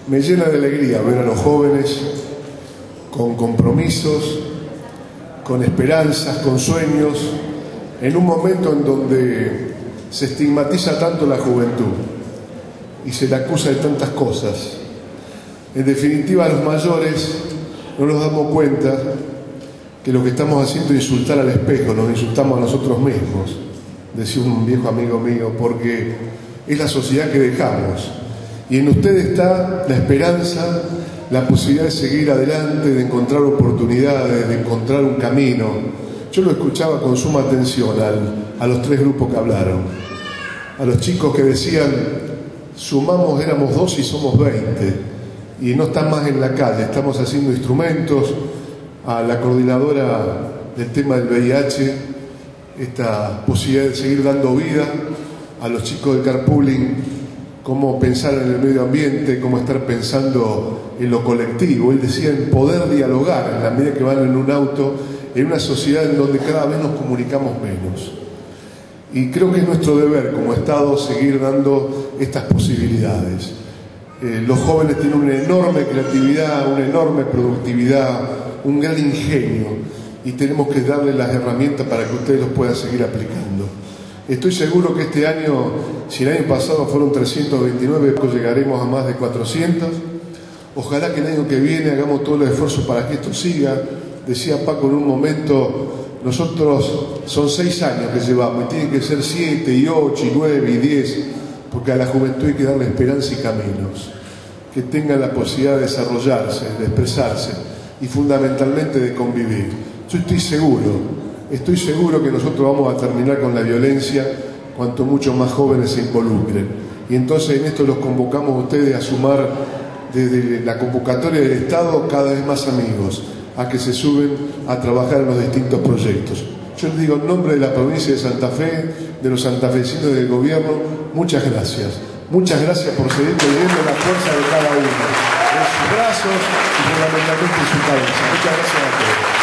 Me llena de alegría ver a los jóvenes con compromisos, con esperanzas, con sueños, en un momento en donde se estigmatiza tanto la juventud y se le acusa de tantas cosas. En definitiva, los mayores no nos damos cuenta que lo que estamos haciendo es insultar al espejo, nos insultamos a nosotros mismos, decía un viejo amigo mío, porque es la sociedad que dejamos. Y en ustedes está la esperanza, la posibilidad de seguir adelante, de encontrar oportunidades, de encontrar un camino. Yo lo escuchaba con suma atención a los tres grupos que hablaron. A los chicos que decían, sumamos, éramos 2 y somos 20. Y no están más en la calle, estamos haciendo instrumentos. A la coordinadora del tema del VIH, esta posibilidad de seguir dando vida. A los chicos de carpooling, cómo pensar en el medio ambiente, cómo estar pensando en lo colectivo. Él decía en poder dialogar en la medida que van en un auto, en una sociedad en donde cada vez nos comunicamos menos. Y creo que es nuestro deber como Estado seguir dando estas posibilidades. Los jóvenes tienen una enorme creatividad, una enorme productividad, un gran ingenio, y tenemos que darles las herramientas para que ustedes los puedan seguir aplicando. Estoy seguro que este año, si el año pasado fueron 329, pues llegaremos a más de 400. Ojalá que el año que viene hagamos todo el esfuerzo para que esto siga. Decía Paco en un momento, nosotros son 6 años que llevamos, y tienen que ser 7, y 8, y 9, y 10, porque a la juventud hay que darle esperanza y caminos, que tengan la posibilidad de desarrollarse, de expresarse, y fundamentalmente de convivir. Yo estoy seguro que nosotros vamos a terminar con la violencia cuanto mucho más jóvenes se involucren. Y entonces en esto los convocamos a ustedes a sumar desde la convocatoria del Estado cada vez más amigos, a que se suben a trabajar en los distintos proyectos. Yo les digo en nombre de la provincia de Santa Fe, de los santafesinos y del gobierno, muchas gracias. Muchas gracias por seguir teniendo la fuerza de cada uno, en sus brazos y fundamentalmente en su cabeza. Muchas gracias a todos.